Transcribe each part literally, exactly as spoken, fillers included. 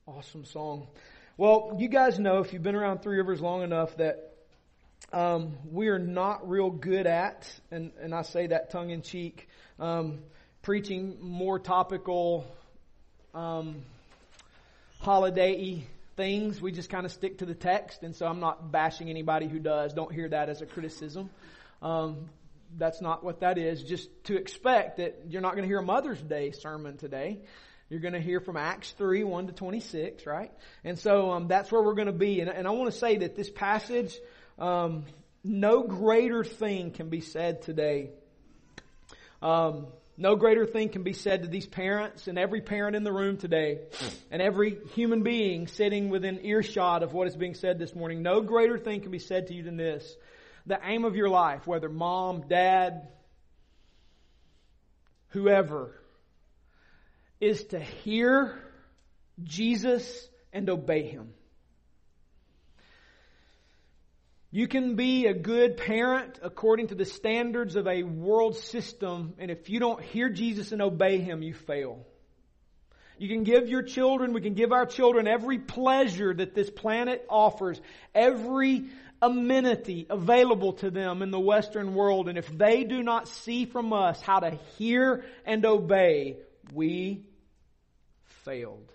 Awesome song. Well, you guys know, if you've been around Three Rivers long enough, that um, we are not real good at, and, and I say that tongue in cheek, um, preaching more topical, um, holiday-y things. We just kind of stick to the text, and so I'm not bashing anybody who does. Don't hear that as a criticism. Um, that's not what that is. Just to expect that you're not going to hear a Mother's Day sermon today. You're going to hear from Acts three, one to twenty-six, right? And so um, that's where we're going to be. And, and I want to say that this passage, um, no greater thing can be said today. Um, no greater thing can be said to these parents and every parent in the room today and every human being sitting within earshot of what is being said this morning. No greater thing can be said to you than this. The aim of your life, whether mom, dad, whoever, is to hear Jesus and obey Him. You can be a good parent according to the standards of a world system, and if you don't hear Jesus and obey Him, you fail. You can give your children, we can give our children every pleasure that this planet offers, every amenity available to them in the Western world, and if they do not see from us how to hear and obey, we failed.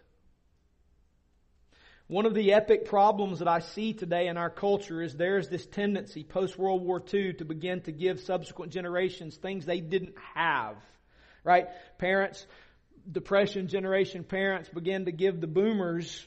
One of the epic problems that I see today in our culture is there's this tendency post-World War Two to begin to give subsequent generations things they didn't have. Right? Parents, Depression generation parents began to give the boomers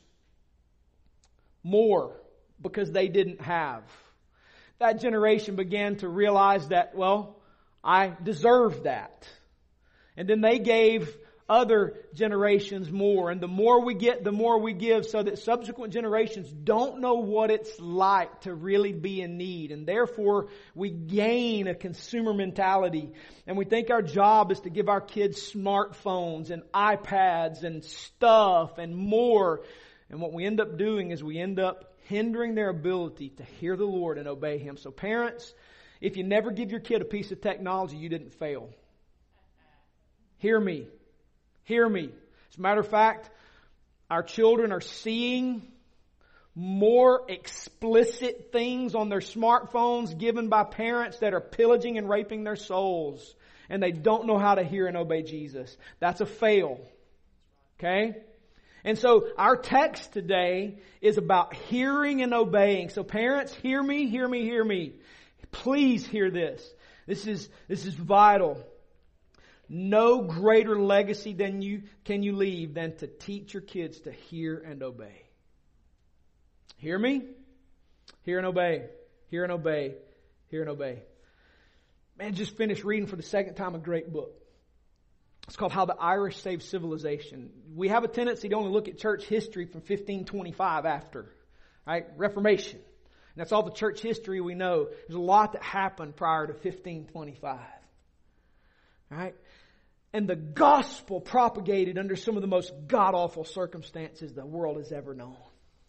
more because they didn't have. That generation began to realize that, well, I deserve that. And then they gave other generations more. And the more we get, the more we give, so that subsequent generations don't know what it's like to really be in need. And therefore, we gain a consumer mentality. And we think our job is to give our kids smartphones and iPads and stuff and more. And what we end up doing is we end up hindering their ability to hear the Lord and obey Him. So parents, if you never give your kid a piece of technology, you didn't fail. Hear me. Hear me. As a matter of fact, our children are seeing more explicit things on their smartphones given by parents that are pillaging and raping their souls. And they don't know how to hear and obey Jesus. That's a fail. Okay? And so our text today is about hearing and obeying. So parents, hear me, hear me, hear me. Please hear this. This is, this is vital. No greater legacy than you can you leave than to teach your kids to hear and obey. Hear me? Hear and obey. Hear and obey. Hear and obey. Man, just finished reading for the second time a great book. It's called How the Irish Saved Civilization. We have a tendency to only look at church history from fifteen twenty-five after, right? Reformation. And that's all the church history we know. There's a lot that happened prior to fifteen twenty-five. Right? And the gospel propagated under some of the most god-awful circumstances the world has ever known.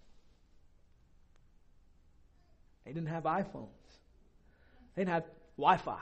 They didn't have iPhones. They didn't have Wi-Fi.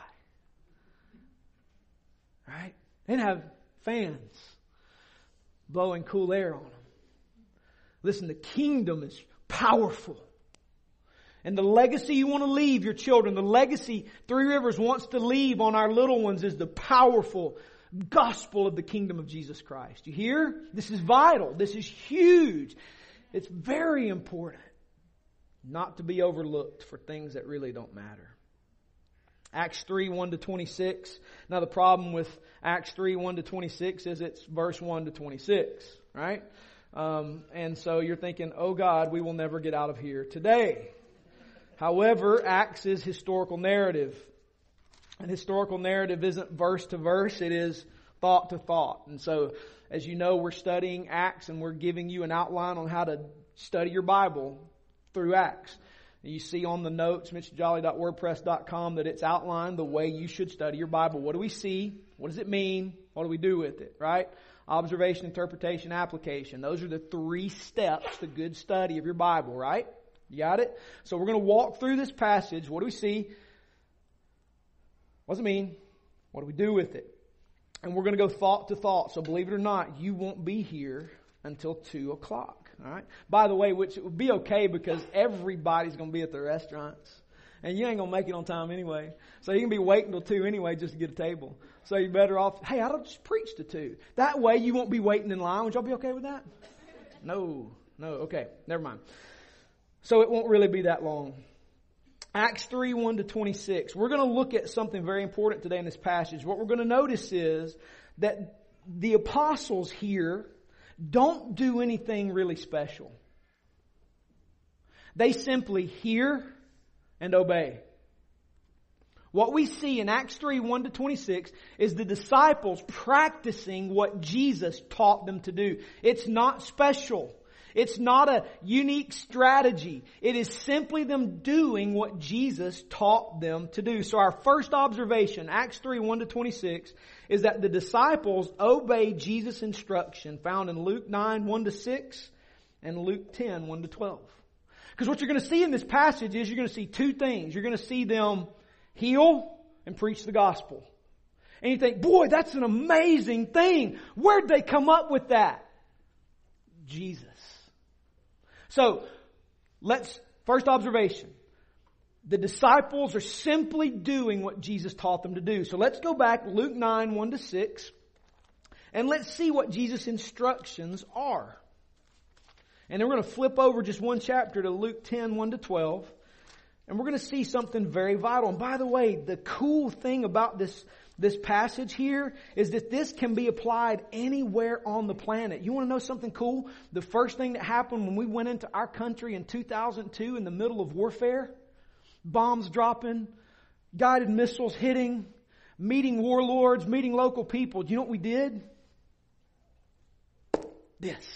Right? They didn't have fans blowing cool air on them. Listen, the kingdom is powerful. And the legacy you want to leave your children, the legacy Three Rivers wants to leave on our little ones is the powerful gospel of the kingdom of Jesus Christ. You hear? This is vital. This is huge. It's very important not to be overlooked for things that really don't matter. Acts three, one to twenty-six. Now the problem with Acts three, one to twenty-six is it's verse one to twenty-six, right? Um, and so you're thinking, oh God, we will never get out of here today. However, Acts is historical narrative. And historical narrative isn't verse to verse, it is thought to thought. And so, as you know, we're studying Acts and we're giving you an outline on how to study your Bible through Acts. And you see on the notes, mitch jolly dot wordpress dot com, that it's outlined the way you should study your Bible. What do we see? What does it mean? What do we do with it, right? Observation, interpretation, application. Those are the three steps to good study of your Bible, right? You got it? So we're going to walk through this passage. What do we see? What does it mean? What do we do with it? And we're going to go thought to thought. So believe it or not, you won't be here until two o'clock. All right. By the way, which it would be okay because everybody's going to be at the restaurants. And you ain't going to make it on time anyway. So you can be waiting till two anyway just to get a table. So you're better off, hey, I don't just preach to two. That way you won't be waiting in line. Would y'all be okay with that? No. No. Okay. Never mind. So it won't really be that long. Acts three, one to twenty-six. We're going to look at something very important today in this passage. What we're going to notice is that the apostles here don't do anything really special. They simply hear and obey. What we see in Acts three, one to twenty-six is the disciples practicing what Jesus taught them to do. It's not special. It's not a unique strategy. It is simply them doing what Jesus taught them to do. So our first observation, Acts three, one to twenty-six, is that the disciples obey Jesus' instruction found in Luke nine, one to six and Luke ten, one to twelve. Because what you're going to see in this passage is you're going to see two things. You're going to see them heal and preach the gospel. And you think, boy, that's an amazing thing. Where'd they come up with that? Jesus. So, let's, first observation. The disciples are simply doing what Jesus taught them to do. So let's go back, Luke nine, one to six, and let's see what Jesus' instructions are. And then we're going to flip over just one chapter to Luke ten, one to twelve. And we're going to see something very vital. And by the way, the cool thing about this, this passage here is that this can be applied anywhere on the planet. You want to know something cool? The first thing that happened when we went into our country in two thousand two in the middle of warfare, bombs dropping, guided missiles hitting, meeting warlords, meeting local people. Do you know what we did? This.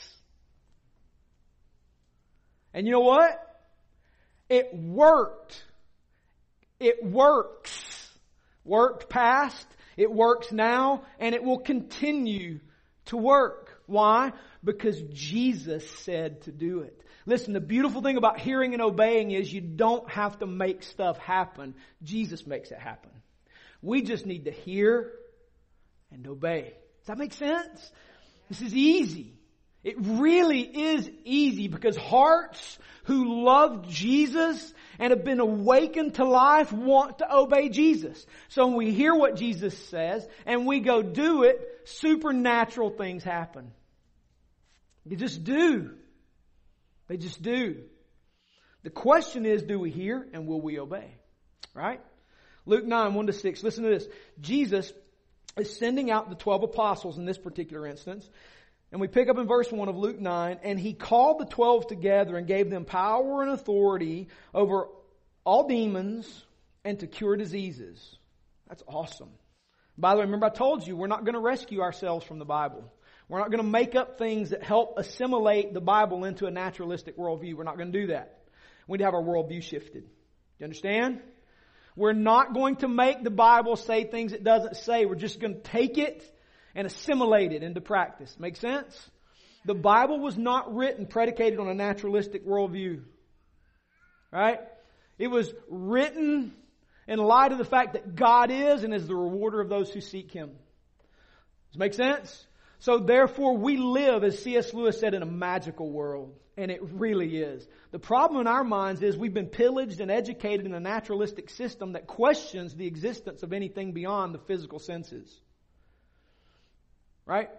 And you know what? It worked. It works. Worked past. It works now. And it will continue to work. Why? Because Jesus said to do it. Listen, the beautiful thing about hearing and obeying is you don't have to make stuff happen. Jesus makes it happen. We just need to hear and obey. Does that make sense? This is easy. It really is easy because hearts who love Jesus and have been awakened to life want to obey Jesus. So when we hear what Jesus says and we go do it, supernatural things happen. They just do. They just do. The question is, do we hear and will we obey? Right? Luke nine, one to six. Listen to this. Jesus is sending out the twelve apostles in this particular instance. And we pick up in verse one of Luke nine, and He called the twelve together and gave them power and authority over all demons and to cure diseases. That's awesome. By the way, remember I told you, we're not going to rescue ourselves from the Bible. We're not going to make up things that help assimilate the Bible into a naturalistic worldview. We're not going to do that. We need to have our worldview shifted. Do you understand? We're not going to make the Bible say things it doesn't say. We're just going to take it and assimilate it into practice. Make sense? The Bible was not written predicated on a naturalistic worldview. Right? It was written in light of the fact that God is and is the rewarder of those who seek Him. Does it make sense? So therefore we live, as C S Lewis said, in a magical world. And it really is. The problem in our minds is we've been pillaged and educated in a naturalistic system that questions the existence of anything beyond the physical senses. Right?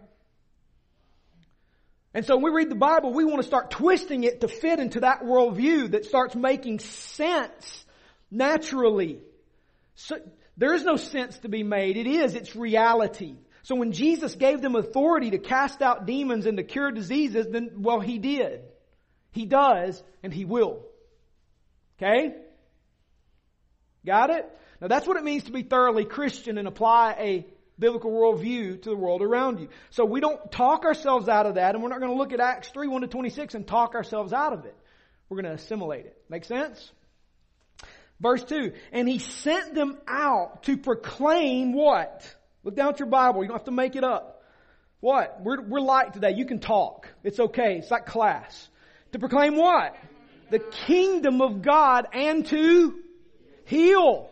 And so when we read the Bible, we want to start twisting it to fit into that worldview that starts making sense naturally. So there is no sense to be made. It is, it's reality. So when Jesus gave them authority to cast out demons and to cure diseases, then, well, He did. He does, and He will. Okay? Got it? Now that's what it means to be thoroughly Christian and apply a biblical worldview to the world around you. So we don't talk ourselves out of that, and we're not going to look at Acts three, one to twenty-six and talk ourselves out of it. We're going to assimilate it. Make sense? Verse two, and He sent them out to proclaim what? Look down at your Bible. You don't have to make it up. What? We're, we're light today. You can talk. It's okay. It's like class. To proclaim what? The kingdom of God and to heal.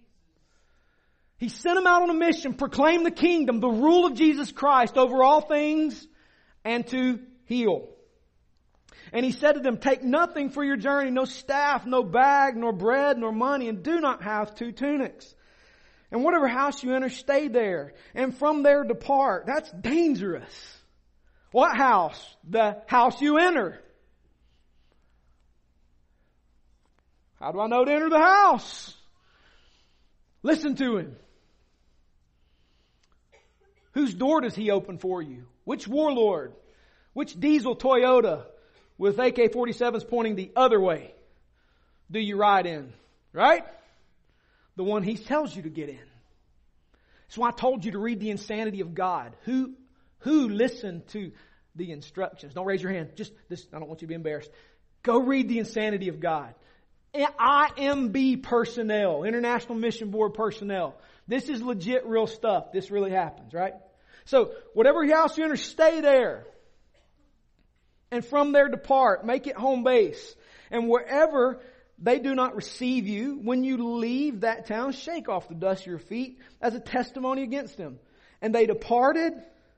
He sent them out on a mission, proclaim the kingdom, the rule of Jesus Christ over all things, and to heal. And he said to them, take nothing for your journey, no staff, no bag, nor bread, nor money, and do not have two tunics. And whatever house you enter, stay there, and from there depart. That's dangerous. What house? The house you enter. How do I know to enter the house? Listen to him. Whose door does he open for you? Which warlord? Which diesel Toyota with A K forty-sevens pointing the other way do you ride in? Right? The one he tells you to get in. That's why I told you to read the insanity of God. Who, who listened to the instructions? Don't raise your hand. Just this, I don't want you to be embarrassed. Go read the insanity of God. I M B personnel, International Mission Board personnel. This is legit real stuff. This really happens, right? So, whatever house you enter, stay there. And from there depart. Make it home base. And wherever they do not receive you, when you leave that town, shake off the dust of your feet as a testimony against them. And they departed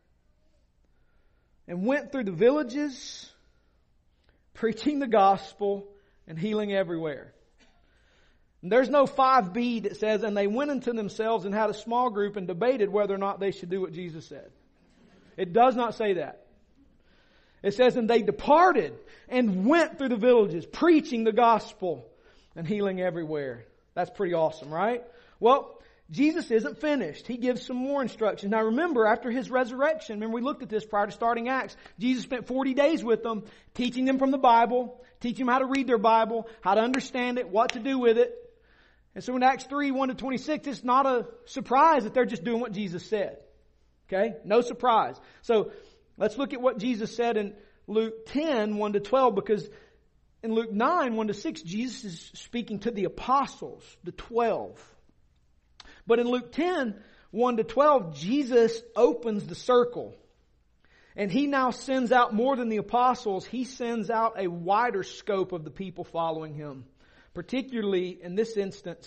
and went through the villages, preaching the gospel and healing everywhere. And there's no five B that says, and they went into themselves and had a small group and debated whether or not they should do what Jesus said. It does not say that. It says, and they departed and went through the villages, preaching the gospel and healing everywhere. That's pretty awesome, right? Well, Jesus isn't finished. He gives some more instructions. Now remember, after His resurrection, remember we looked at this prior to starting Acts, Jesus spent forty days with them, teaching them from the Bible, teaching them how to read their Bible, how to understand it, what to do with it. And so in Acts three, one to twenty-six, it's not a surprise that they're just doing what Jesus said. Okay? No surprise. So, let's look at what Jesus said in Luke ten, one to twelve, because in Luke nine, one to six, Jesus is speaking to the apostles, the twelve. But in Luke ten, one to twelve, Jesus opens the circle. And He now sends out more than the apostles. He sends out a wider scope of the people following Him. Particularly, in this instance,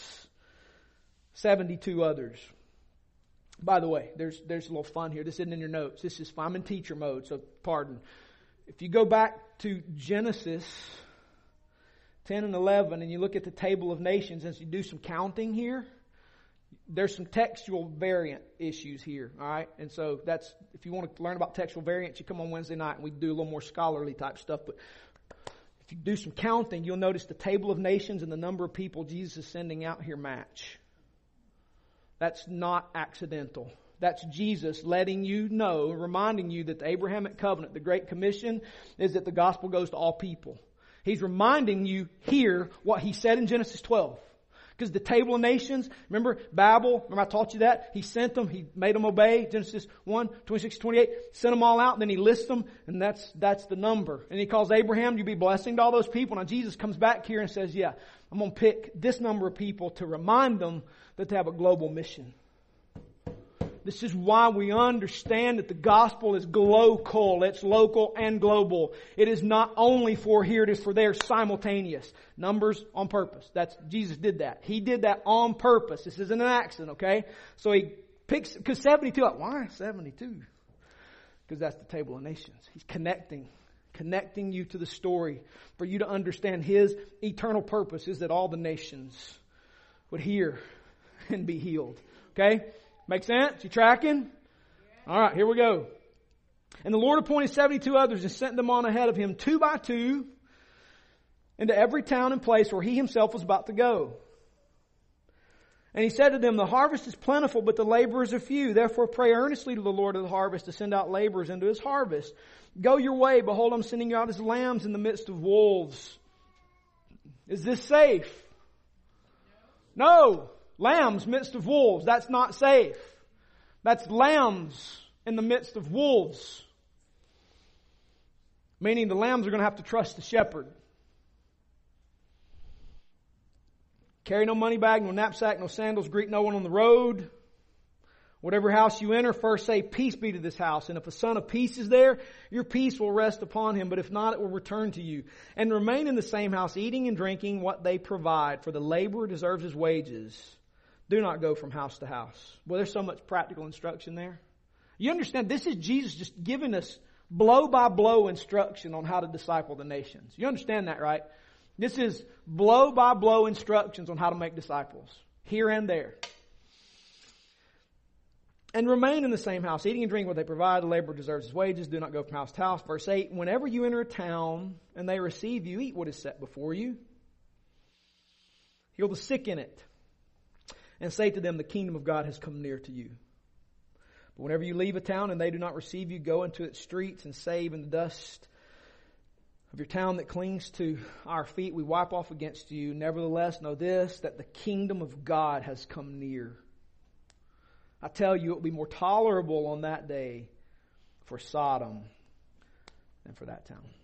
seventy-two others. By the way, there's there's a little fun here. This isn't in your notes. This is, I'm in teacher mode, so pardon. If you go back to Genesis ten and eleven and you look at the table of nations, as you do some counting here, there's some textual variant issues here, all right? And so that's, if you want to learn about textual variants, you come on Wednesday night and we do a little more scholarly type stuff. But if you do some counting, you'll notice the table of nations and the number of people Jesus is sending out here match. That's not accidental. That's Jesus letting you know, reminding you that the Abrahamic covenant, the Great Commission, is that the gospel goes to all people. He's reminding you here what He said in Genesis twelve. Because the table of nations, remember Babel, remember I taught you that? He sent them, He made them obey. Genesis one, twenty-six, twenty-eight, sent them all out, and then He lists them, and that's that's the number. And He calls Abraham, you be blessing to all those people. Now Jesus comes back here and says, yeah, I'm going to pick this number of people to remind them that they have a global mission. This is why we understand that the gospel is global. It's local and global. It is not only for here, it is for there, simultaneous. Numbers on purpose. That's, Jesus did that. He did that on purpose. This isn't an accident, okay? So He picks, because seventy-two, why seventy-two? Because that's the table of nations. He's connecting, connecting you to the story for you to understand His eternal purpose is that all the nations would hear and be healed. Okay? Make sense? You tracking? All right, here we go. And the Lord appointed seventy-two others and sent them on ahead of Him, two by two, into every town and place where He Himself was about to go. And He said to them, the harvest is plentiful, but the laborers are few. Therefore pray earnestly to the Lord of the harvest to send out laborers into His harvest. Go your way. Behold, I'm sending you out as lambs in the midst of wolves. Is this safe? No. Lambs midst of wolves. That's not safe. That's lambs in the midst of wolves. Meaning the lambs are going to have to trust the shepherd. Carry no money bag, no knapsack, no sandals. Greet no one on the road. Whatever house you enter, first say, peace be to this house. And if a son of peace is there, your peace will rest upon him. But if not, it will return to you. And remain in the same house, eating and drinking what they provide. For the laborer deserves his wages. Do not go from house to house. Well, there's so much practical instruction there. You understand, this is Jesus just giving us blow by blow instruction on how to disciple the nations. You understand that, right? This is blow by blow instructions on how to make disciples. Here and there. And remain in the same house, eating and drinking what they provide. The laborer deserves his wages. Do not go from house to house. Verse eight, whenever you enter a town and they receive you, eat what is set before you. Heal the sick in it. And say to them, the kingdom of God has come near to you. But whenever you leave a town and they do not receive you, go into its streets and say, in the dust of your town that clings to our feet, we wipe off against you. Nevertheless, know this, that the kingdom of God has come near. I tell you, it will be more tolerable on that day for Sodom than for that town.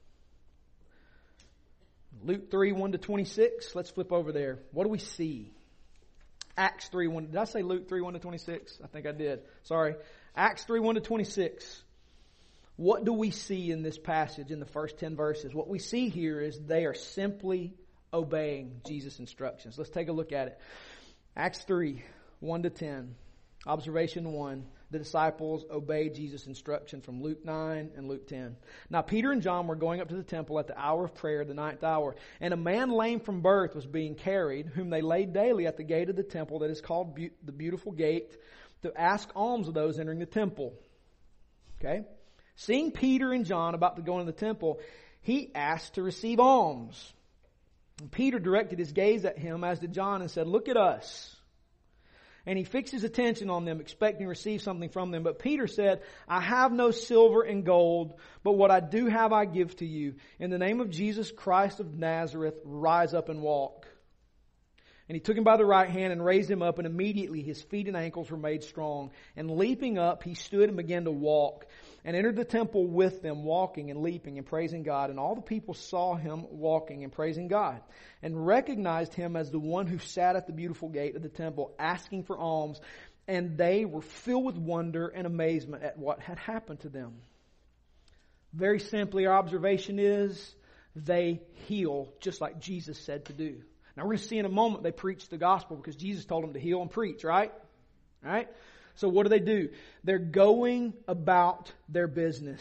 Luke three, one to twenty-six. Let's flip over there. What do we see? Acts three, one. Did I say Luke three, one to twenty-six? I think I did. Sorry. Acts three, one to twenty-six. What do we see in this passage in the first ten verses? What we see here is they are simply obeying Jesus' instructions. Let's take a look at it. Acts three, one to ten. Observation one, the disciples obey Jesus' instruction from Luke nine and Luke ten. Now Peter and John were going up to the temple at the hour of prayer, the ninth hour, and a man lame from birth was being carried, whom they laid daily at the gate of the temple that is called Be- the Beautiful Gate, to ask alms of those entering the temple. Okay? Seeing Peter and John about to go into the temple, he asked to receive alms. And Peter directed his gaze at him, as did John, and said, look at us. And he fixed his attention on them, expecting to receive something from them. But Peter said, I have no silver and gold, but what I do have I give to you. In the name of Jesus Christ of Nazareth, rise up and walk. And he took him by the right hand and raised him up, and immediately his feet and ankles were made strong. And leaping up, he stood and began to walk, and entered the temple with them, walking and leaping and praising God. And all the people saw him walking and praising God, and recognized him as the one who sat at the beautiful gate of the temple, asking for alms. And they were filled with wonder and amazement at what had happened to them. Very simply, our observation is they heal just like Jesus said to do. Now we're going to see in a moment they preach the gospel because Jesus told them to heal and preach, right? All right? So what do they do? They're going about their business.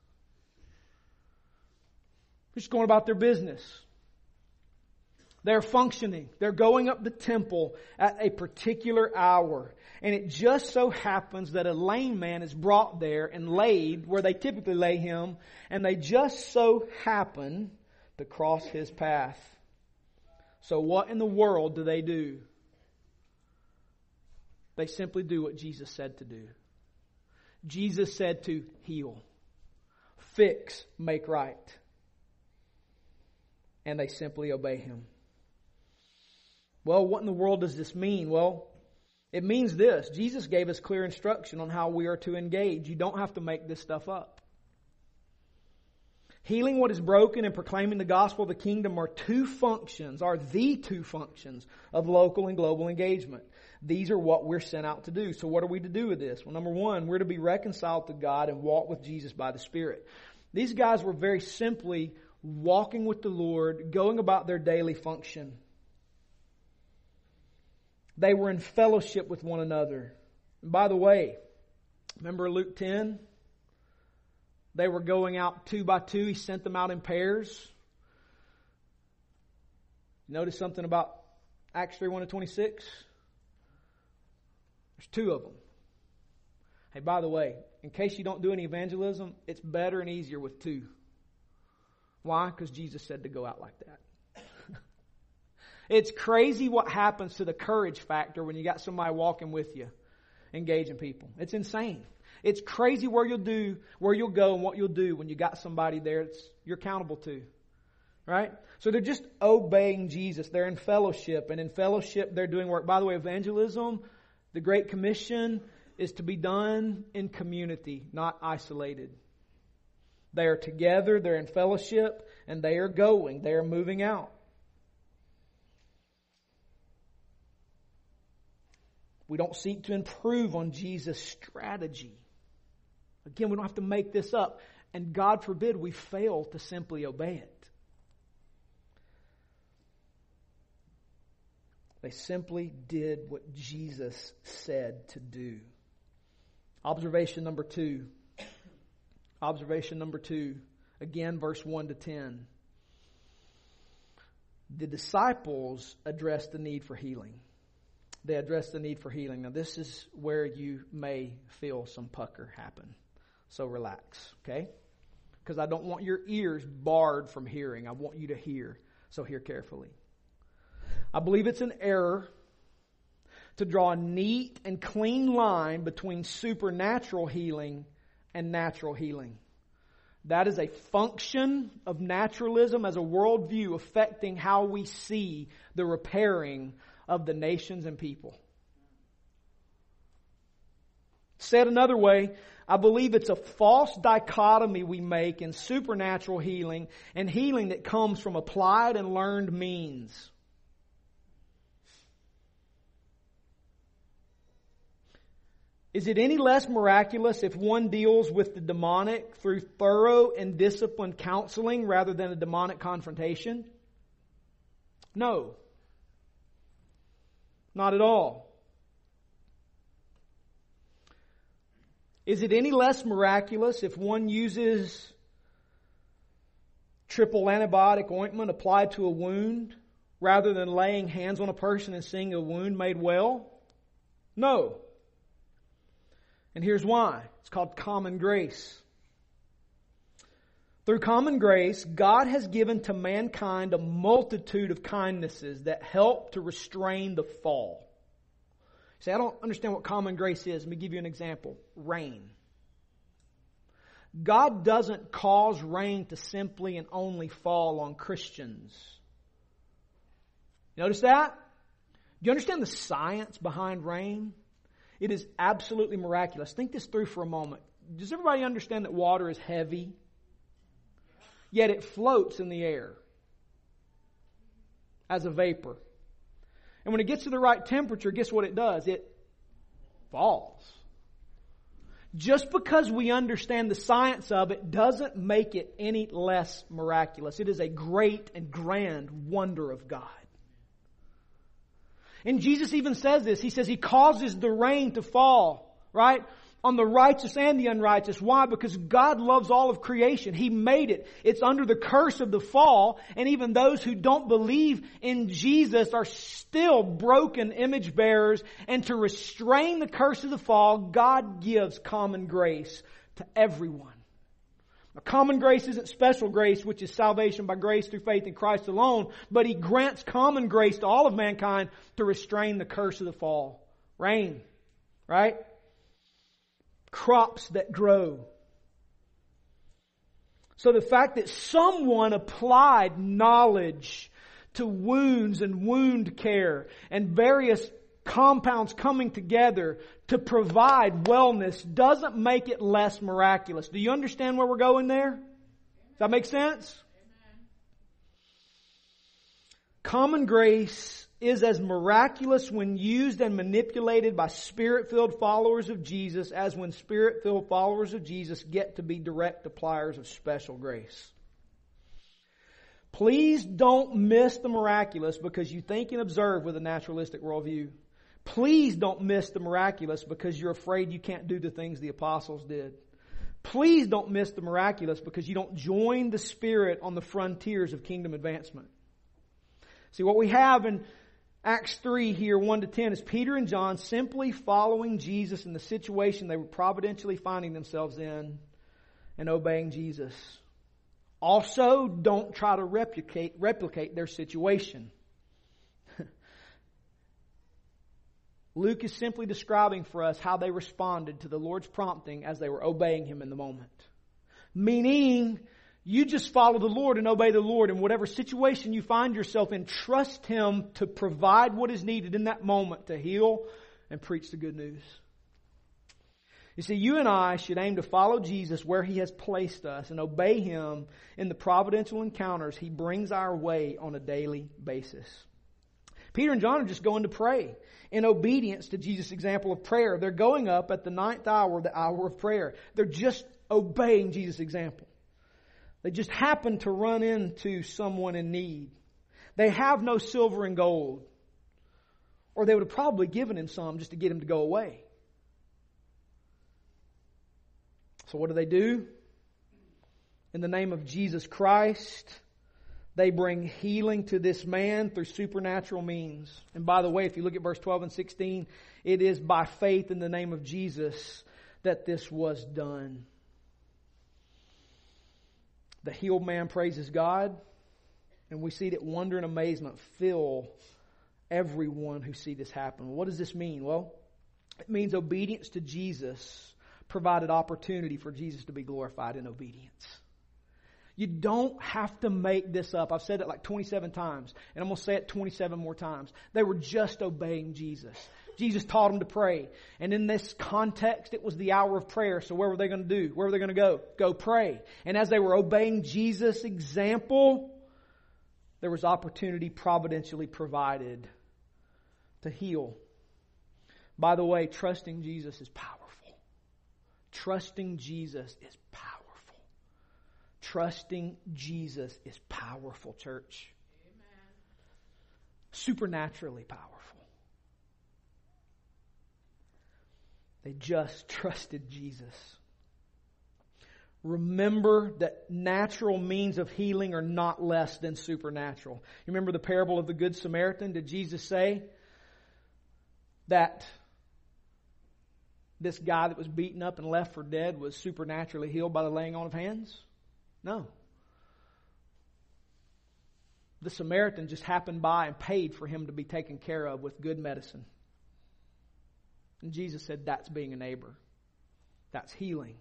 They're just going about their business. They're functioning. They're going up the temple at a particular hour. And it just so happens that a lame man is brought there and laid where they typically lay him. And they just so happen to cross his path. So what in the world do they do? They simply do what Jesus said to do. Jesus said to heal, fix, make right. And they simply obey Him. Well, what in the world does this mean? Well, it means this. Jesus gave us clear instruction on how we are to engage. You don't have to make this stuff up. Healing what is broken and proclaiming the gospel of the kingdom are two functions, are the two functions of local and global engagement. These are what we're sent out to do. So what are we to do with this? Well, number one, we're to be reconciled to God and walk with Jesus by the Spirit. These guys were very simply walking with the Lord, going about their daily function. They were in fellowship with one another. And by the way, remember Luke ten? They were going out two by two. He sent them out in pairs. Notice something about Acts three, one to twenty-six? There's two of them. Hey, by the way, in case you don't do any evangelism, it's better and easier with two. Why? Because Jesus said to go out like that. It's crazy what happens to the courage factor when you got somebody walking with you, engaging people. It's insane. It's crazy where you'll do, where you'll go and what you'll do when you got somebody there that's you're accountable to. Right? So they're just obeying Jesus. They're in fellowship, and in fellowship they're doing work. By the way, evangelism, the Great Commission, is to be done in community, not isolated. They are together, they're in fellowship, and they are going. They are moving out. We don't seek to improve on Jesus' strategy. Again, we don't have to make this up. And God forbid we fail to simply obey it. They simply did what Jesus said to do. Observation number two. Observation number two, again, verse one to ten. The disciples addressed the need for healing. They addressed the need for healing. Now, this is where you may feel some pucker happen. So relax, okay? Because I don't want your ears barred from hearing. I want you to hear. So hear carefully. I believe it's an error to draw a neat and clean line between supernatural healing and natural healing. That is a function of naturalism as a worldview affecting how we see the repairing of the nations and people. Said another way, I believe it's a false dichotomy we make in supernatural healing and healing that comes from applied and learned means. Is it any less miraculous if one deals with the demonic through thorough and disciplined counseling rather than a demonic confrontation? No. Not at all. Is it any less miraculous if one uses triple antibiotic ointment applied to a wound rather than laying hands on a person and seeing a wound made well? No. And here's why. It's called common grace. Through common grace, God has given to mankind a multitude of kindnesses that help to restrain the fall. See, I don't understand what common grace is. Let me give you an example. Rain. God doesn't cause rain to simply and only fall on Christians. Notice that? Do you understand the science behind rain? It is absolutely miraculous. Think this through for a moment. Does everybody understand that water is heavy? Yet it floats in the air as a vapor. And when it gets to the right temperature, guess what it does? It falls. Just because we understand the science of it doesn't make it any less miraculous. It is a great and grand wonder of God. And Jesus even says this. He says He causes the rain to fall, right? On the righteous and the unrighteous. Why? Because God loves all of creation. He made it. It's under the curse of the fall. And even those who don't believe in Jesus are still broken image bearers. And to restrain the curse of the fall, God gives common grace to everyone. Now, common grace isn't special grace, which is salvation by grace through faith in Christ alone. But He grants common grace to all of mankind to restrain the curse of the fall. Rain, right? Crops that grow. So the fact that someone applied knowledge to wounds and wound care and various compounds coming together to provide wellness doesn't make it less miraculous. Do you understand where we're going there? Does that make sense? Amen. Common grace is as miraculous when used and manipulated by Spirit-filled followers of Jesus as when Spirit-filled followers of Jesus get to be direct appliers of special grace. Please don't miss the miraculous because you think and observe with a naturalistic worldview. Please don't miss the miraculous because you're afraid you can't do the things the apostles did. Please don't miss the miraculous because you don't join the Spirit on the frontiers of kingdom advancement. See, what we have in Acts three here, one to ten, is Peter and John simply following Jesus in the situation they were providentially finding themselves in and obeying Jesus. Also, don't try to replicate, replicate their situation. Luke is simply describing for us how they responded to the Lord's prompting as they were obeying Him in the moment. Meaning, you just follow the Lord and obey the Lord in whatever situation you find yourself in. Trust Him to provide what is needed in that moment to heal and preach the good news. You see, you and I should aim to follow Jesus where He has placed us and obey Him in the providential encounters He brings our way on a daily basis. Peter and John are just going to pray in obedience to Jesus' example of prayer. They're going up at the ninth hour, the hour of prayer. They're just obeying Jesus' example. They just happen to run into someone in need. They have no silver and gold. Or they would have probably given him some just to get him to go away. So what do they do? in the name of Jesus Christ. They bring healing to this man through supernatural means. And by the way, if you look at verse twelve and sixteen, it is by faith in the name of Jesus that this was done. The healed man praises God, and we see that wonder and amazement fill everyone who see this happen. What does this mean? Well, it means obedience to Jesus provided opportunity for Jesus to be glorified in obedience. You don't have to make this up. I've said it like twenty-seven times, and I'm going to say it twenty-seven more times. They were just obeying Jesus. Jesus taught them to pray. And in this context, it was the hour of prayer. So where were they going to do? Where were they going to go? Go pray. And as they were obeying Jesus' example, there was opportunity providentially provided to heal. By the way, trusting Jesus is powerful. Trusting Jesus is powerful. Trusting Jesus is powerful, church. Amen. Supernaturally powerful. They just trusted Jesus. Remember that natural means of healing are not less than supernatural. You remember the parable of the Good Samaritan? Did Jesus say that this guy that was beaten up and left for dead was supernaturally healed by the laying on of hands? No. The Samaritan just happened by and paid for him to be taken care of with good medicine. And Jesus said that's being a neighbor. That's healing.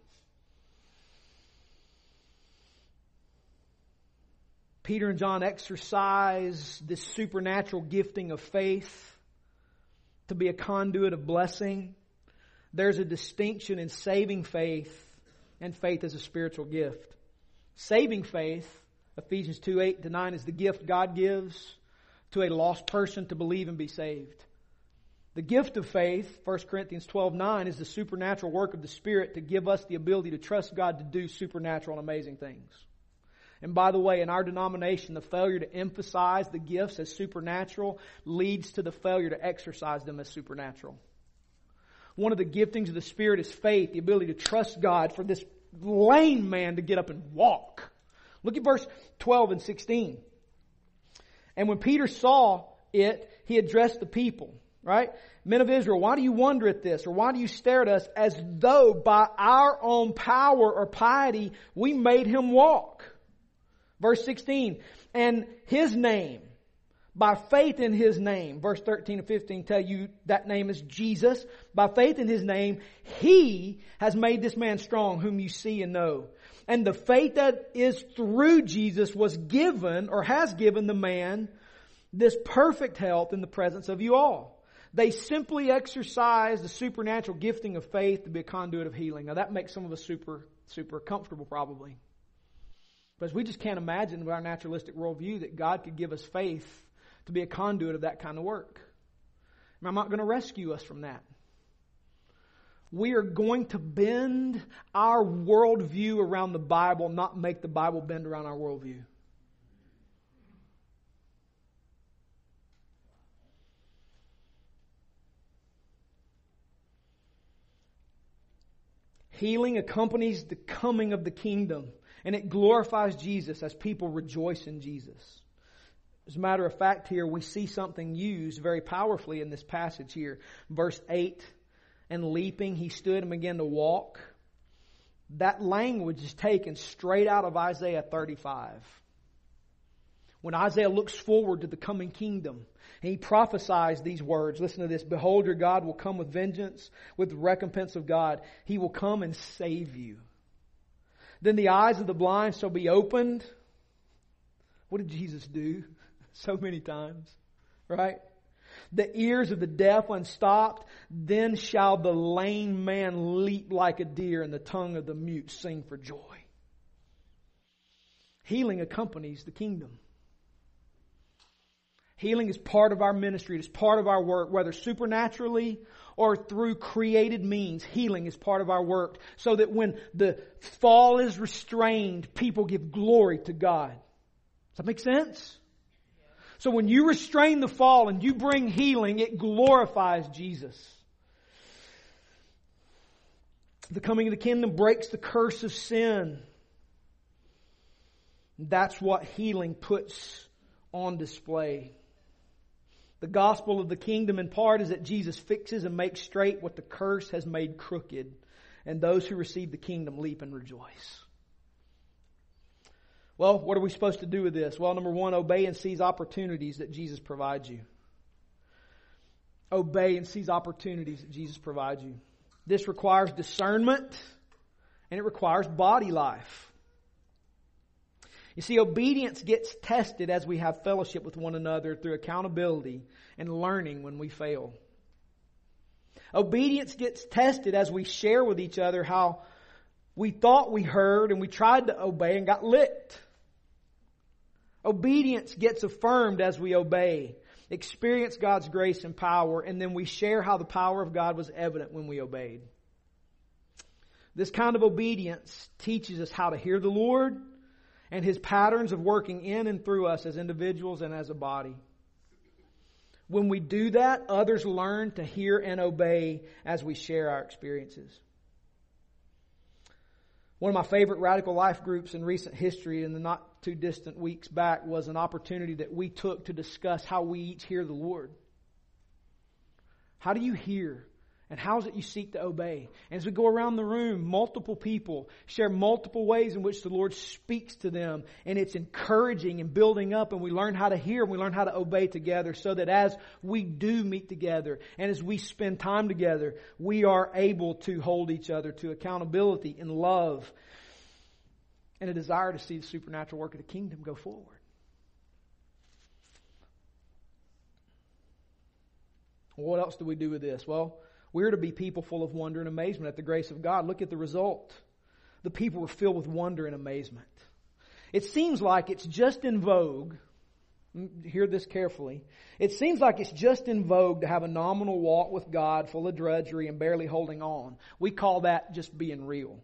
Peter and John exercise this supernatural gifting of faith to be a conduit of blessing. There's a distinction in saving faith and faith as a spiritual gift. Saving faith, Ephesians two, eight to nine, is the gift God gives to a lost person to believe and be saved. The gift of faith, First Corinthians twelve, nine, is the supernatural work of the Spirit to give us the ability to trust God to do supernatural and amazing things. And by the way, in our denomination, the failure to emphasize the gifts as supernatural leads to the failure to exercise them as supernatural. One of the giftings of the Spirit is faith, the ability to trust God for this lame man to get up and walk. Look at verse twelve and sixteen. And when Peter saw it, he addressed the people, right? Men of Israel, why do you wonder at this? Or why do you stare at us as though by our own power or piety we made him walk? Verse sixteen, and his name, by faith in his name, verse thirteen and fifteen tell you that name is Jesus. By faith in his name, he has made this man strong whom you see and know. And the faith that is through Jesus was given or has given the man this perfect health in the presence of you all. They simply exercise the supernatural gifting of faith to be a conduit of healing. Now that makes some of us super, super comfortable probably. Because we just can't imagine with our naturalistic worldview that God could give us faith to be a conduit of that kind of work. And I'm not going to rescue us from that. We are going to bend our worldview around the Bible, not make the Bible bend around our worldview. Healing accompanies the coming of the kingdom, and it glorifies Jesus as people rejoice in Jesus. As a matter of fact, here we see something used very powerfully in this passage here. Verse eight, and leaping, he stood and began to walk. That language is taken straight out of Isaiah thirty-five. When Isaiah looks forward to the coming kingdom, and he prophesies these words. Listen to this. Behold, your God will come with vengeance, with the recompense of God. He will come and save you. Then the eyes of the blind shall be opened. What did Jesus do? So many times, right? The ears of the deaf unstopped. Then shall the lame man leap like a deer, and the tongue of the mute sing for joy. Healing accompanies the kingdom. Healing is part of our ministry. It is part of our work, whether supernaturally or through created means. Healing is part of our work, so that when the fall is restrained, people give glory to God. Does that make sense? So when you restrain the fall and you bring healing, it glorifies Jesus. The coming of the kingdom breaks the curse of sin. That's what healing puts on display. The gospel of the kingdom in part is that Jesus fixes and makes straight what the curse has made crooked. And those who receive the kingdom leap and rejoice. Well, what are we supposed to do with this? Well, number one, obey and seize opportunities that Jesus provides you. Obey and seize opportunities that Jesus provides you. This requires discernment and it requires body life. You see, obedience gets tested as we have fellowship with one another through accountability and learning when we fail. Obedience gets tested as we share with each other how we thought we heard and we tried to obey and got licked. Obedience gets affirmed as we obey, experience God's grace and power, and then we share how the power of God was evident when we obeyed. This kind of obedience teaches us how to hear the Lord and His patterns of working in and through us as individuals and as a body. When we do that, others learn to hear and obey as we share our experiences. One of my favorite radical life groups in recent history in the not too distant weeks back was an opportunity that we took to discuss how we each hear the Lord. How do you hear? And how is it you seek to obey? And as we go around the room, multiple people share multiple ways in which the Lord speaks to them. And it's encouraging and building up. And we learn how to hear and we learn how to obey together so that as we do meet together and as we spend time together, we are able to hold each other to accountability and love and a desire to see the supernatural work of the kingdom go forward. What else do we do with this? Well, we're to be people full of wonder and amazement at the grace of God. Look at the result. The people were filled with wonder and amazement. It seems like it's just in vogue. Hear this carefully. It seems like it's just in vogue to have a nominal walk with God full of drudgery and barely holding on. We call that just being real.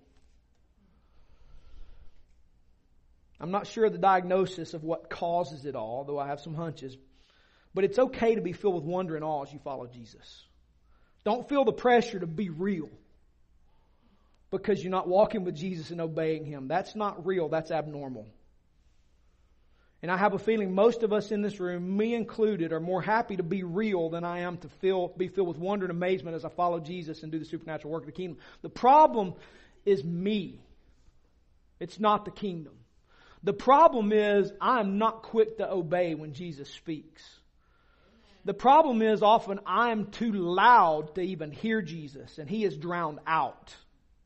I'm not sure of the diagnosis of what causes it all, though I have some hunches. But it's okay to be filled with wonder and awe as you follow Jesus. Don't feel the pressure to be real because you're not walking with Jesus and obeying Him. That's not real. That's abnormal. And I have a feeling most of us in this room, me included, are more happy to be real than I am to feel, be filled with wonder and amazement as I follow Jesus and do the supernatural work of the kingdom. The problem is me. It's not the kingdom. The problem is I'm not quick to obey when Jesus speaks. The problem is often I'm too loud to even hear Jesus, and He is drowned out.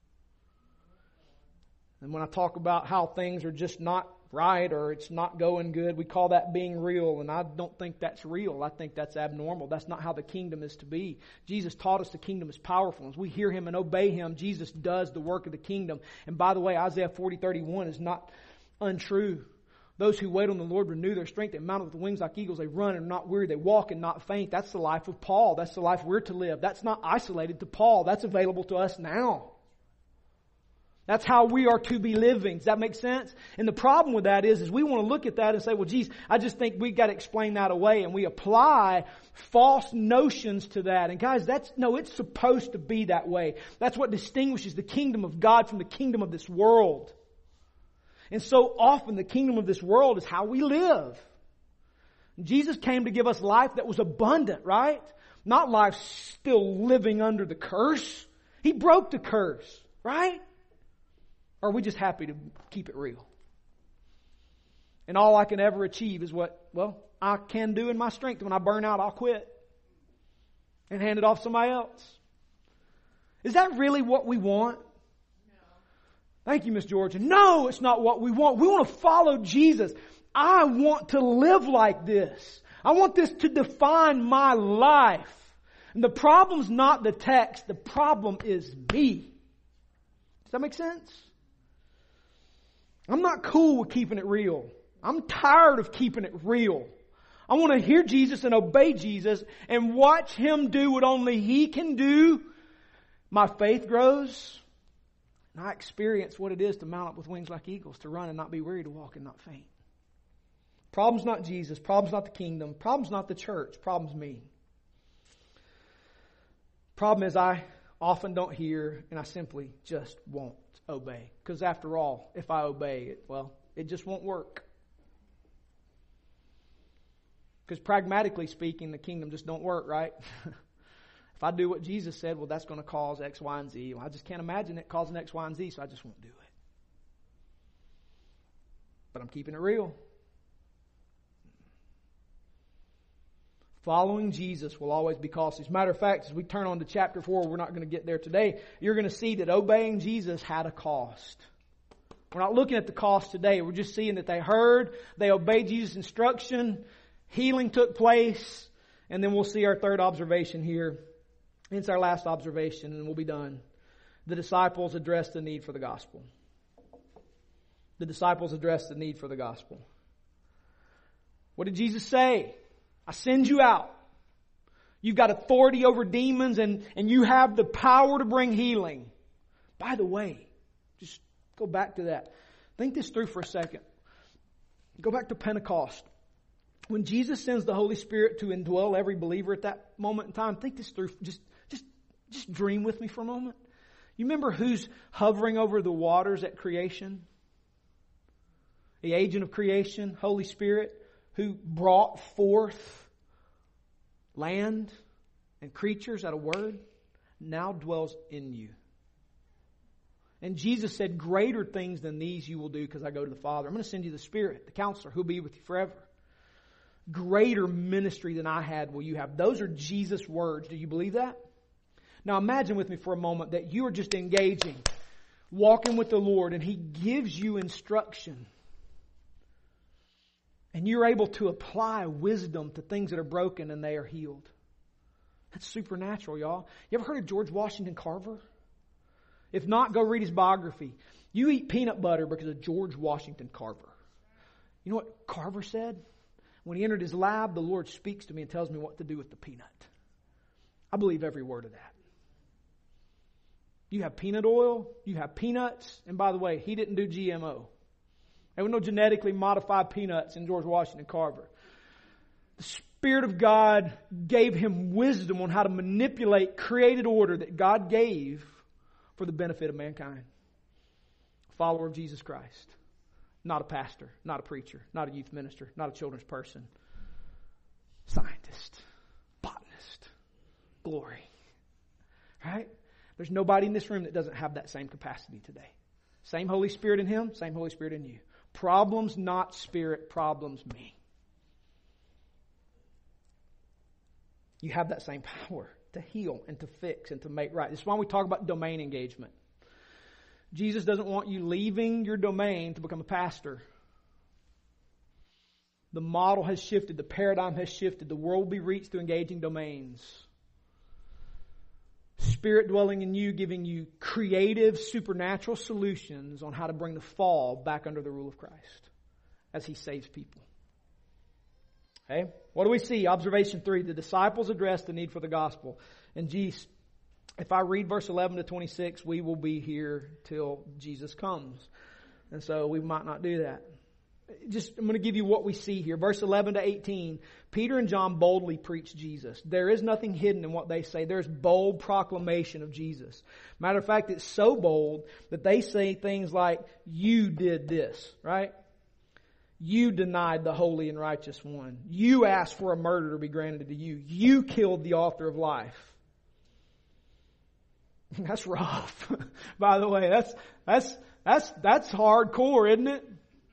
And when I talk about how things are just not right or it's not going good, we call that being real, and I don't think that's real. I think that's abnormal. That's not how the kingdom is to be. Jesus taught us the kingdom is powerful. As we hear Him and obey Him, Jesus does the work of the kingdom. And by the way, Isaiah forty thirty-one is not untrue. Those who wait on the Lord renew their strength. They mount up with wings like eagles. They run and are not weary. They walk and not faint. That's the life of Paul. That's the life we're to live. That's not isolated to Paul. That's available to us now. That's how we are to be living. Does that make sense? And the problem with that is, is we want to look at that and say, well, geez, I just think we got to explain that away. And we apply false notions to that. And guys, that's, no, it's supposed to be that way. That's what distinguishes the kingdom of God from the kingdom of this world. And so often the kingdom of this world is how we live. Jesus came to give us life that was abundant, right? Not life still living under the curse. He broke the curse, right? Or are we just happy to keep it real? And all I can ever achieve is what, well, I can do in my strength. When I burn out, I'll quit and hand it off to somebody else. Is that really what we want? Thank you, Miss Georgia. No, it's not what we want. We want to follow Jesus. I want to live like this. I want this to define my life. And the problem's not the text. The problem is me. Does that make sense? I'm not cool with keeping it real. I'm tired of keeping it real. I want to hear Jesus and obey Jesus and watch Him do what only He can do. My faith grows. And I experience what it is to mount up with wings like eagles, to run and not be weary, to walk and not faint. Problem's not Jesus. Problem's not the kingdom. Problem's not the church. Problem's me. Problem is I often don't hear and I simply just won't obey. Because after all, if I obey it, well, It just won't work. Because pragmatically speaking, the kingdom just don't work, right? If I do what Jesus said, well, that's going to cause X, Y, and Z. Well, I just can't imagine it causing X, Y, and Z, so I just won't do it. But I'm keeping it real. Following Jesus will always be costly. As a matter of fact, as we turn on to chapter four, we're not going to get there today. You're going to see that obeying Jesus had a cost. We're not looking at the cost today. We're just seeing that they heard, they obeyed Jesus' instruction, healing took place, and then we'll see our third observation here. It's our last observation, and we'll be done. The disciples addressed the need for the gospel. The disciples addressed the need for the gospel. What did Jesus say? I send you out. You've got authority over demons, and, and you have the power to bring healing. By the way, just go back to that. Think this through for a second. Go back to Pentecost. When Jesus sends the Holy Spirit to indwell every believer at that moment in time, think this through. Just, just, just dream with me for a moment. You remember who's hovering over the waters at creation? The agent of creation, Holy Spirit, who brought forth land and creatures at a word, now dwells in you. And Jesus said, greater things than these you will do because I go to the Father. I'm going to send you the Spirit, the Counselor, who'll be with you forever. Greater ministry than I had will you have. Those are Jesus' words. Do you believe that? Now imagine with me for a moment that you are just engaging, walking with the Lord, and He gives you instruction. And you're able to apply wisdom to things that are broken and they are healed. That's supernatural, y'all. You ever heard of George Washington Carver? If not, go read his biography. You eat peanut butter because of George Washington Carver. You know what Carver said? When he entered his lab, the Lord speaks to me and tells me what to do with the peanut. I believe every word of that. You have peanut oil, you have peanuts, and by the way, he didn't do G M O. There were no genetically modified peanuts in George Washington Carver. The Spirit of God gave him wisdom on how to manipulate created order that God gave for the benefit of mankind. A follower of Jesus Christ. Not a pastor, not a preacher, not a youth minister, not a children's person. Scientist, botanist, glory. Right? There's nobody in this room that doesn't have that same capacity today. Same Holy Spirit in him, same Holy Spirit in you. Problems not spirit, problems me. You have that same power to heal and to fix and to make right. This is why we talk about domain engagement. Jesus doesn't want you leaving your domain to become a pastor. The model has shifted. The paradigm has shifted. The world will be reached through engaging domains. Spirit dwelling in you, giving you creative, supernatural solutions on how to bring the fall back under the rule of Christ as He saves people. Okay? What do we see? Observation three. The disciples addressed the need for the gospel. And geez, if I read verse eleven to twenty-six, we will be here till Jesus comes. And so we might not do that. Just, I'm going to give you what we see here. Verse eleven to eighteen. Peter and John boldly preach Jesus. There is nothing hidden in what they say. There's bold proclamation of Jesus. Matter of fact, it's so bold that they say things like, you did this, right? You denied the holy and righteous one. You asked for a murder to be granted to you. You killed the author of life. That's rough. By the way, that's, that's, that's, that's hardcore, isn't it?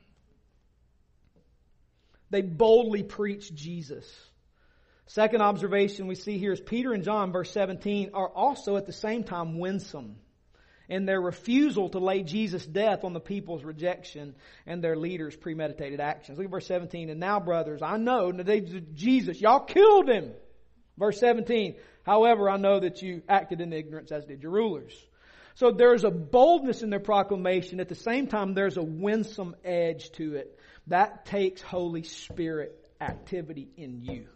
They boldly preach Jesus. Second observation we see here is Peter and John, verse seventeen, are also at the same time winsome in their refusal to lay Jesus' death on the people's rejection and their leaders' premeditated actions. Look at verse seventeen. And now, brothers, I know that Jesus, y'all killed Him. Verse seventeen. However, I know that you acted in ignorance as did your rulers. So there's a boldness in their proclamation. At the same time, there's a winsome edge to it. That takes Holy Spirit activity in you.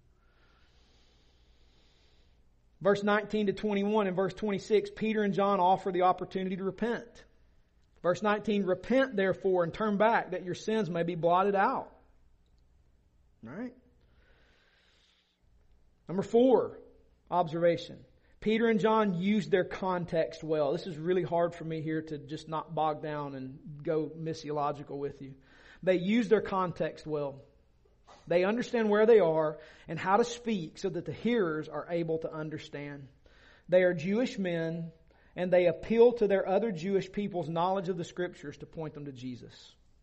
Verse nineteen to twenty-one and verse twenty-six, Peter and John offer the opportunity to repent. Verse nineteen, repent therefore and turn back that your sins may be blotted out. All right? Number four, observation. Peter and John used their context well. This is really hard for me here to just not bog down and go missiological with you. They use their context well. They understand where they are and how to speak so that the hearers are able to understand. They are Jewish men, and they appeal to their other Jewish people's knowledge of the Scriptures to point them to Jesus.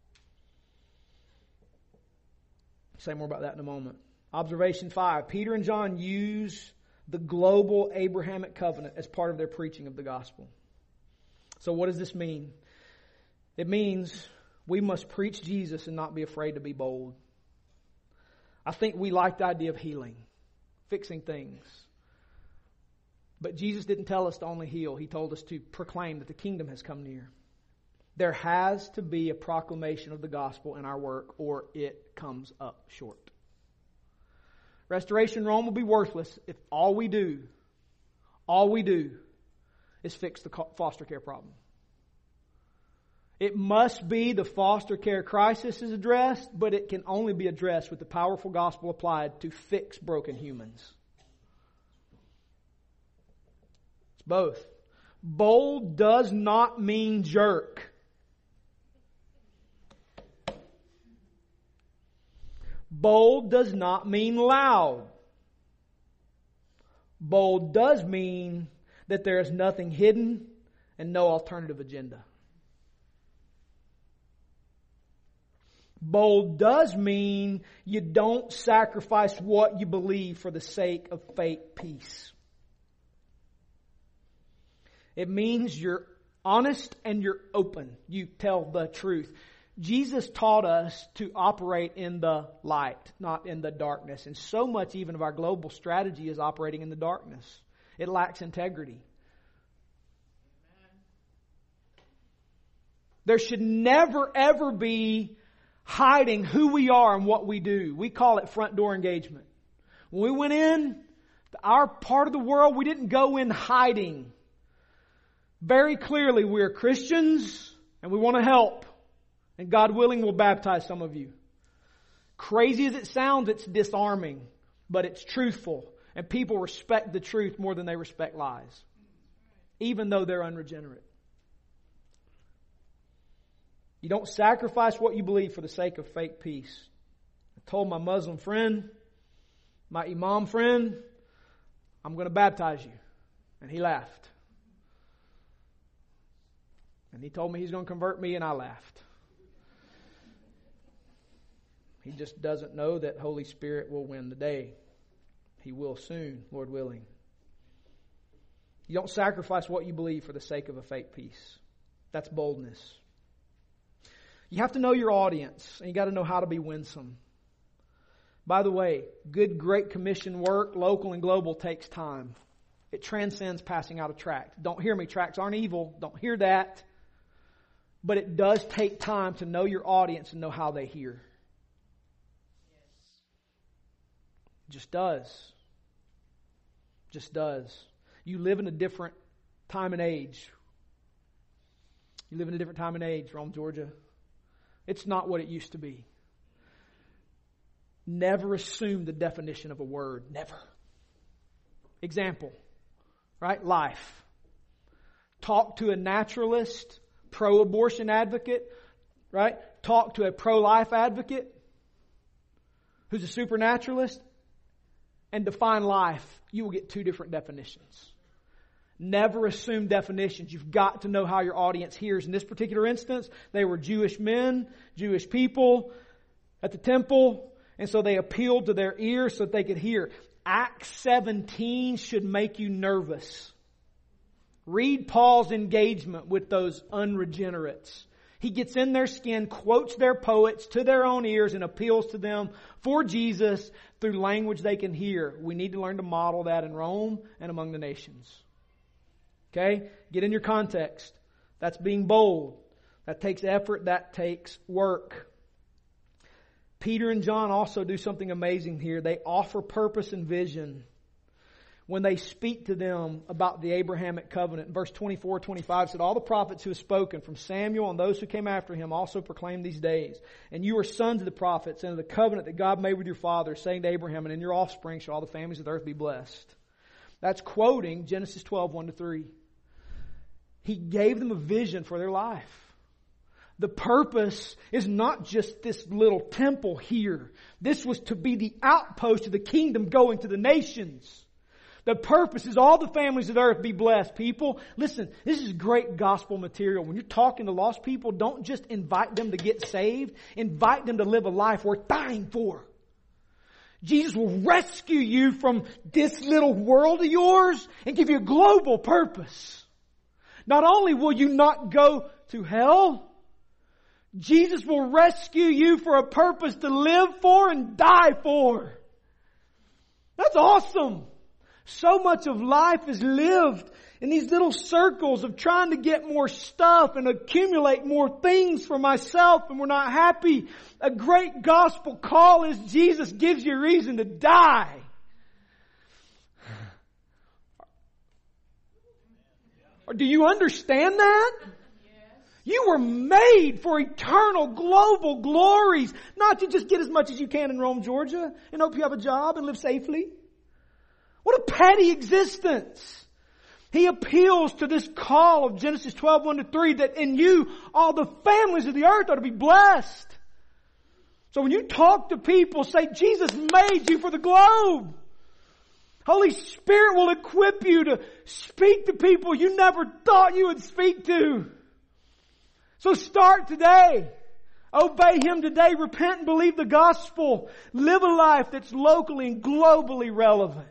Say more about that in a moment. Observation five. Peter and John use the global Abrahamic covenant as part of their preaching of the gospel. So what does this mean? It means we must preach Jesus and not be afraid to be bold. I think we like the idea of healing, fixing things. But Jesus didn't tell us to only heal. He told us to proclaim that the kingdom has come near. There has to be a proclamation of the gospel in our work, or it comes up short. Restoration Rome will be worthless if all we do, all we do is fix the foster care problem. It must be the foster care crisis is addressed, but it can only be addressed with the powerful gospel applied to fix broken humans. It's both. Bold does not mean jerk. Bold does not mean loud. Bold does mean that there is nothing hidden and no alternative agenda. Bold does mean you don't sacrifice what you believe for the sake of fake peace. It means you're honest and you're open. You tell the truth. Jesus taught us to operate in the light, not in the darkness. And so much even of our global strategy is operating in the darkness. It lacks integrity. There should never, ever be hiding who we are and what we do. We call it front door engagement. When we went in, our part of the world, we didn't go in hiding. Very clearly, we're Christians and we want to help. And God willing, we'll baptize some of you. Crazy as it sounds, it's disarming, but it's truthful. And people respect the truth more than they respect lies, even though they're unregenerate. You don't sacrifice what you believe for the sake of fake peace. I told my Muslim friend, my Imam friend, I'm going to baptize you. And he laughed. And he told me he's going to convert me, and I laughed. He just doesn't know that Holy Spirit will win the day. He will soon, Lord willing. You don't sacrifice what you believe for the sake of a fake peace. That's boldness. You have to know your audience, and you got to know how to be winsome. By the way, good Great Commission work, local and global, takes time. It transcends passing out a tract. Don't hear me, tracts aren't evil. Don't hear that. But it does take time to know your audience and know how they hear. It just does. Just does. You live in a different time and age. You live in a different time and age, Rome, Georgia. It's not what it used to be. Never assume the definition of a word. Never. Example, right? Life. Talk to a naturalist, pro-abortion advocate, right? Talk to a pro-life advocate who's a supernaturalist, and define life. You will get two different definitions. Never assume definitions. You've got to know how your audience hears. In this particular instance, they were Jewish men, Jewish people at the temple, and so they appealed to their ears so that they could hear. Acts seventeen should make you nervous. Read Paul's engagement with those unregenerates. He gets in their skin, quotes their poets to their own ears, and appeals to them for Jesus through language they can hear. We need to learn to model that in Rome and among the nations. Okay? Get in your context. That's being bold. That takes effort. That takes work. Peter and John also do something amazing here. They offer purpose and vision when they speak to them about the Abrahamic covenant. Verse twenty-four, twenty-five said, all the prophets who have spoken, from Samuel and those who came after him, also proclaim these days. And you are sons of the prophets and of the covenant that God made with your fathers, saying to Abraham, and in your offspring shall all the families of the earth be blessed. That's quoting Genesis twelve, one to three. He gave them a vision for their life. The purpose is not just this little temple here. This was to be the outpost of the kingdom going to the nations. The purpose is all the families of the earth be blessed. People, listen, this is great gospel material. When you're talking to lost people, don't just invite them to get saved. Invite them to live a life worth dying for. Jesus will rescue you from this little world of yours and give you a global purpose. Not only will you not go to hell, Jesus will rescue you for a purpose to live for and die for. That's awesome. So much of life is lived in these little circles of trying to get more stuff and accumulate more things for myself, and we're not happy. A great gospel call is Jesus gives you a reason to die. Or do you understand that? You were made for eternal global glories, not to just get as much as you can in Rome, Georgia, and hope you have a job and live safely. What a petty existence. He appeals to this call of Genesis twelve, one to three, that in you all the families of the earth are to be blessed. So when you talk to people, say, Jesus made you for the globe. Holy Spirit will equip you to speak to people you never thought you would speak to. So start today. Obey Him today. Repent and believe the gospel. Live a life that's locally and globally relevant.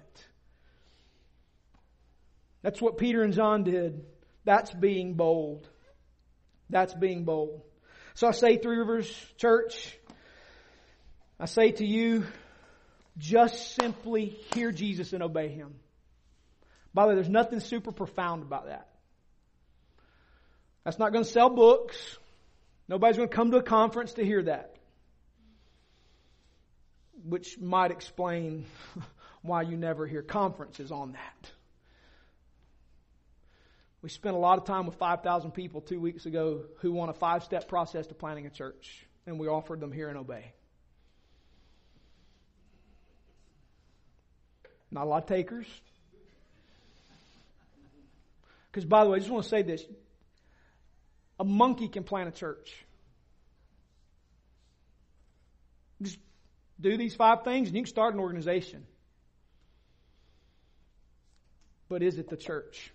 That's what Peter and John did. That's being bold. That's being bold. So I say, Three Rivers Church, I say to you, just simply hear Jesus and obey Him. By the way, there's nothing super profound about that. That's not going to sell books. Nobody's going to come to a conference to hear that. Which might explain why you never hear conferences on that. We spent a lot of time with five thousand people two weeks ago who want a five-step process to planting a church. And we offered them Hear and Obey. Not a lot of takers. Because, by the way, I just want to say this. A monkey can plant a church. Just do these five things and you can start an organization. But is it the church?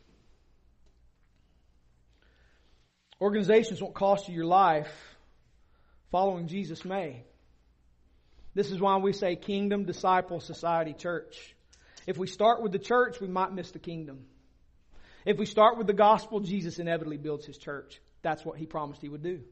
Organizations won't cost you your life. Following Jesus may. This is why we say kingdom, disciple, society, church. If we start with the church, we might miss the kingdom. If we start with the gospel, Jesus inevitably builds His church. That's what He promised He would do.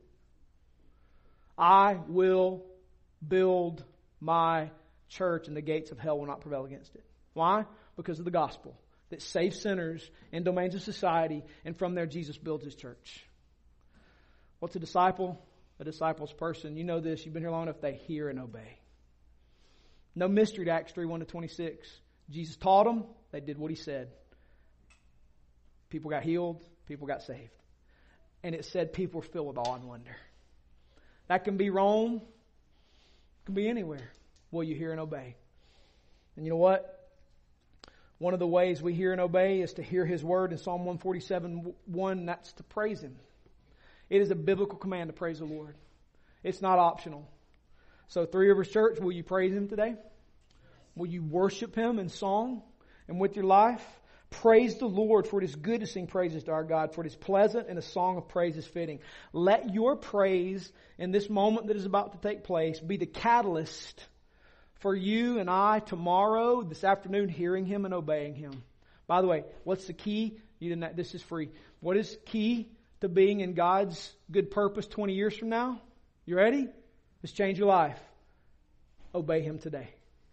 I will build my church and the gates of hell will not prevail against it. Why? Because of the gospel that saves sinners in domains of society, and from there Jesus builds His church. What's a disciple? A disciple's person. You know this. You've been here long enough. They hear and obey. No mystery to Acts three, one to twenty-six. Jesus taught them. They did what He said. People got healed. People got saved. And it said people were filled with awe and wonder. That can be Rome. It can be anywhere. Will you hear and obey? And you know what? One of the ways we hear and obey is to hear His word in Psalm one forty-seven, one. That's to praise Him. It is a biblical command to praise the Lord. It's not optional. So Three Rivers Church, will you praise Him today? Will you worship Him in song and with your life? Praise the Lord, for it is good to sing praises to our God, for it is pleasant and a song of praise is fitting. Let your praise in this moment that is about to take place be the catalyst for you and I tomorrow, this afternoon, hearing Him and obeying Him. By the way, what's the key? You didn't. This is free. What is key to being in God's good purpose twenty years from now? You ready? Let's change your life. Obey Him today.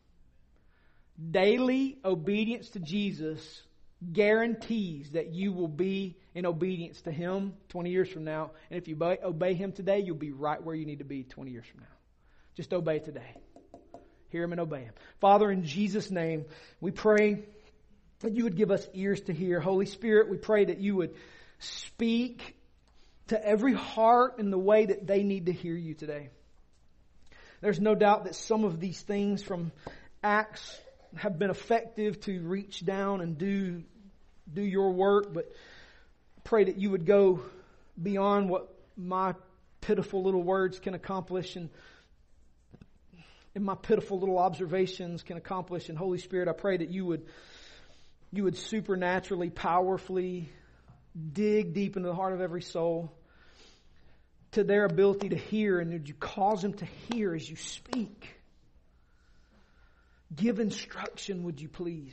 Daily obedience to Jesus guarantees that you will be in obedience to Him twenty years from now. And if you obey, obey Him today, you'll be right where you need to be twenty years from now. Just obey today. Hear Him and obey Him. Father, in Jesus' name, we pray that you would give us ears to hear. Holy Spirit, we pray that you would speak to every heart in the way that they need to hear you today. There's no doubt that some of these things from Acts have been effective to reach down and do, do your work, but pray that you would go beyond what my pitiful little words can accomplish and, and my pitiful little observations can accomplish. And Holy Spirit, I pray that you would, you would supernaturally, powerfully dig deep into the heart of every soul to their ability to hear, and would you cause them to hear as you speak. Give instruction, would you please?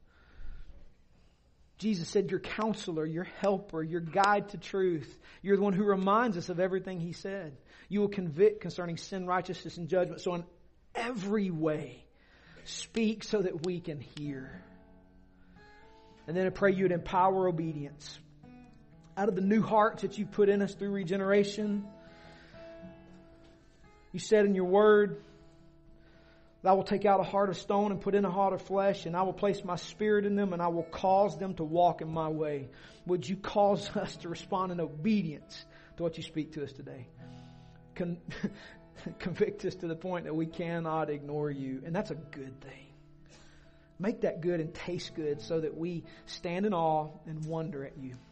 Jesus said, your counselor, your helper, your guide to truth. You're the one who reminds us of everything He said. You will convict concerning sin, righteousness, and judgment. So in every way, speak so that we can hear. And then I pray you would empower obedience. Out of the new hearts that you put in us through regeneration, you said in your word, I will take out a heart of stone and put in a heart of flesh, and I will place my spirit in them, and I will cause them to walk in my way. Would you cause us to respond in obedience to what you speak to us today? Con- convict us to the point that we cannot ignore you. And that's a good thing. Make that good and taste good so that we stand in awe and wonder at you.